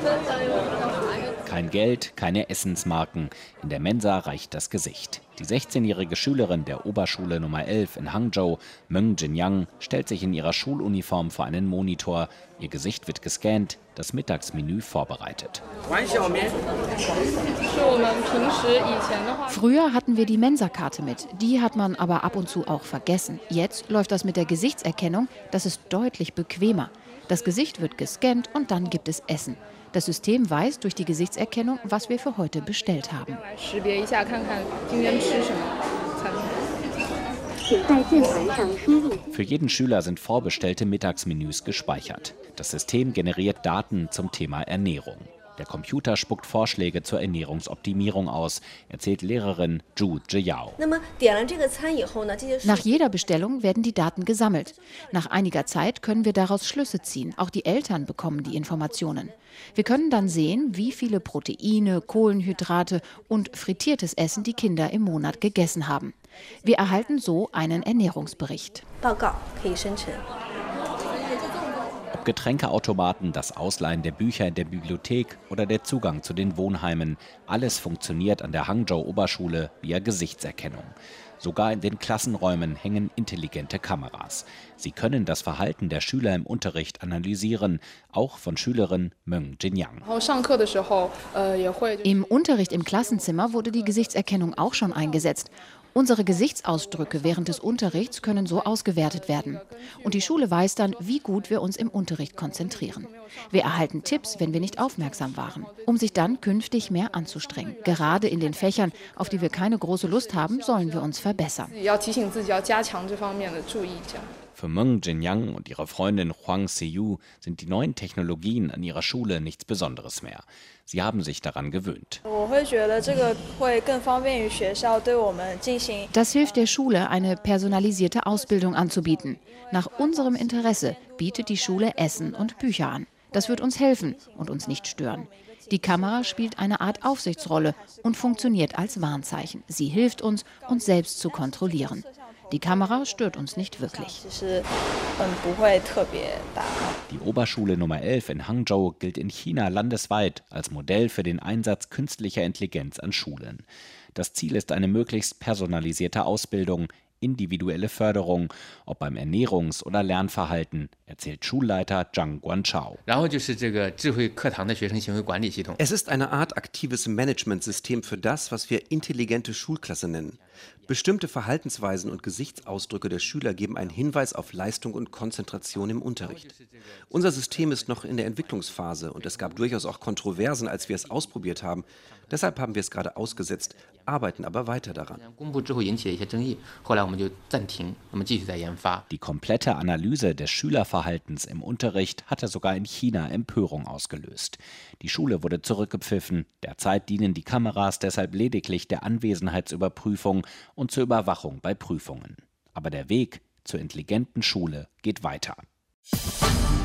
Kein Geld, keine Essensmarken. In der Mensa reicht das Gesicht. Die 16-jährige Schülerin der Oberschule Nummer 11 in Hangzhou, Meng Jinyang, stellt sich in ihrer Schuluniform vor einen Monitor. Ihr Gesicht wird gescannt, das Mittagsmenü vorbereitet. Früher hatten wir die Mensa-Karte mit. Die hat man aber ab und zu auch vergessen. Jetzt läuft das mit der Gesichtserkennung. Das ist deutlich bequemer. Das Gesicht wird gescannt und dann gibt es Essen. Das System weiß durch die Gesichtserkennung, was wir für heute bestellt haben. Für jeden Schüler sind vorbestellte Mittagsmenüs gespeichert. Das System generiert Daten zum Thema Ernährung. Der Computer spuckt Vorschläge zur Ernährungsoptimierung aus, erzählt Lehrerin Zhu Zhiyao. Nach jeder Bestellung werden die Daten gesammelt. Nach einiger Zeit können wir daraus Schlüsse ziehen. Auch die Eltern bekommen die Informationen. Wir können dann sehen, wie viele Proteine, Kohlenhydrate und frittiertes Essen die Kinder im Monat gegessen haben. Wir erhalten so einen Ernährungsbericht. Ob Getränkeautomaten, das Ausleihen der Bücher in der Bibliothek oder der Zugang zu den Wohnheimen, alles funktioniert an der Hangzhou-Oberschule via Gesichtserkennung. Sogar in den Klassenräumen hängen intelligente Kameras. Sie können das Verhalten der Schüler im Unterricht analysieren, auch von Schülerin Meng Jinyang. Im Unterricht im Klassenzimmer wurde die Gesichtserkennung auch schon eingesetzt. Unsere Gesichtsausdrücke während des Unterrichts können so ausgewertet werden. Und die Schule weiß dann, wie gut wir uns im Unterricht konzentrieren. Wir erhalten Tipps, wenn wir nicht aufmerksam waren, um sich dann künftig mehr anzustrengen. Gerade in den Fächern, auf die wir keine große Lust haben, sollen wir uns verbessern. Für Meng Jinyang und ihre Freundin Huang Siyu sind die neuen Technologien an ihrer Schule nichts Besonderes mehr. Sie haben sich daran gewöhnt. Das hilft der Schule, eine personalisierte Ausbildung anzubieten. Nach unserem Interesse bietet die Schule Essen und Bücher an. Das wird uns helfen und uns nicht stören. Die Kamera spielt eine Art Aufsichtsrolle und funktioniert als Warnzeichen. Sie hilft uns, uns selbst zu kontrollieren. Die Kamera stört uns nicht wirklich. Die Oberschule Nummer 11 in Hangzhou gilt in China landesweit als Modell für den Einsatz künstlicher Intelligenz an Schulen. Das Ziel ist eine möglichst personalisierte Ausbildung, individuelle Förderung, ob beim Ernährungs- oder Lernverhalten, erzählt Schulleiter Zhang Guanchao. Es ist eine Art aktives Managementsystem für das, was wir intelligente Schulklasse nennen. Bestimmte Verhaltensweisen und Gesichtsausdrücke der Schüler geben einen Hinweis auf Leistung und Konzentration im Unterricht. Unser System ist noch in der Entwicklungsphase und es gab durchaus auch Kontroversen, als wir es ausprobiert haben. Deshalb haben wir es gerade ausgesetzt, arbeiten aber weiter daran. Die komplette Analyse des Schülerverhaltens im Unterricht hatte sogar in China Empörung ausgelöst. Die Schule wurde zurückgepfiffen. Derzeit dienen die Kameras deshalb lediglich der Anwesenheitsüberprüfung und zur Überwachung bei Prüfungen. Aber der Weg zur intelligenten Schule geht weiter.